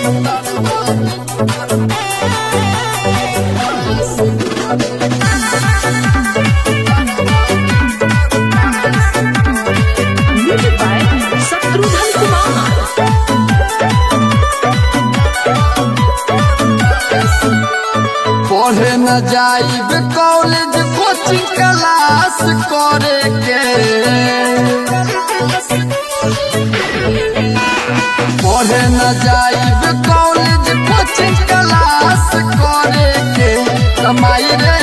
पढ़े न जाइब कॉलेज कोचिंग क्लास करे के, पढ़े न जाइब कॉलेज कोचिंग क्लास करे के। कमाई रे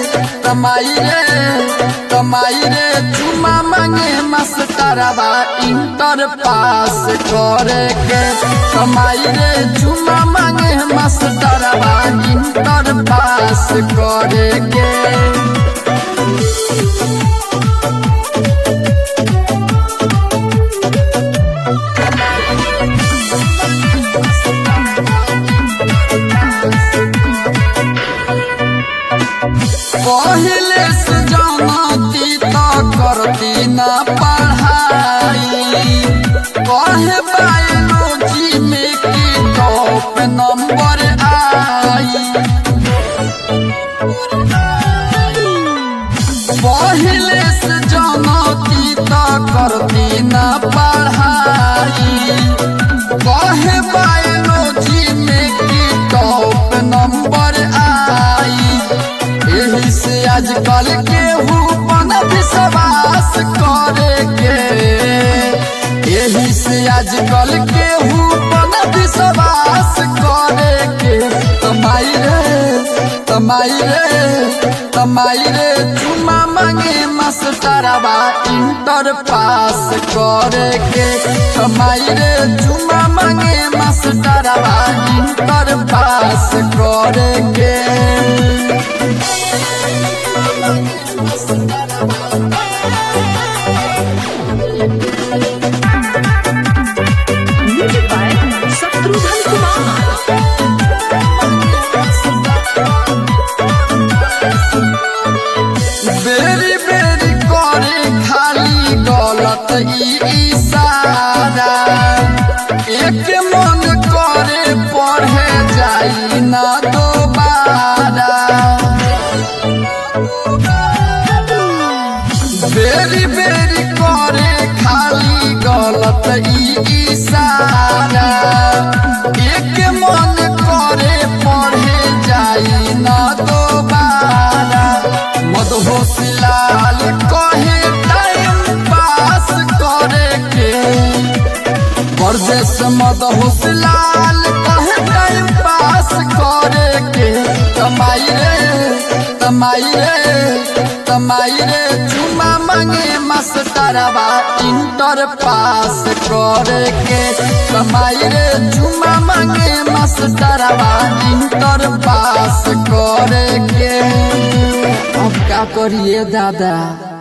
कमाई रे चुमा मांगे मास्टरवा इंटर पास करे के। कमाई रे चुमा मांगे मास्टरवा इंटर पास करे के। पहले से जानती तो करती ना पढ़ाई, कहे बायोलॉजी में की टॉप नंबर आई। पहले से जानती तो करती ना पढ़ाई, कहे बायोलॉजी में की टॉप नंबर आई। यही से आजकल केहू पन विश्वास करे के, यही से आजकल केहू पन विश्वास करे के। कमाई रे चुमा मांगे मास्टरवा इंटर पास करे के। कमाई रे चुमा मांगे मास्टरवा इंटर पास करे के। बेरी बेरी करे खाली गलत इशारा, एक मन करे पढ़े जाई ना दोबारा। बेरी बेरी करे खाली गलत इशारा, एक मन करे पढ़े जाई ना दोबारा। मदहोशिलाल कहे टाइम पास करे के, परदेश मदहोशिलाल कहे टाइम पास करे के। कमाई रे चुमा मांगे मास्टरवा इंटर पास करे के। कमाई रे चुमा मांगे मास्टरवा इंटर पास करे के। अब क्या करिए दादा।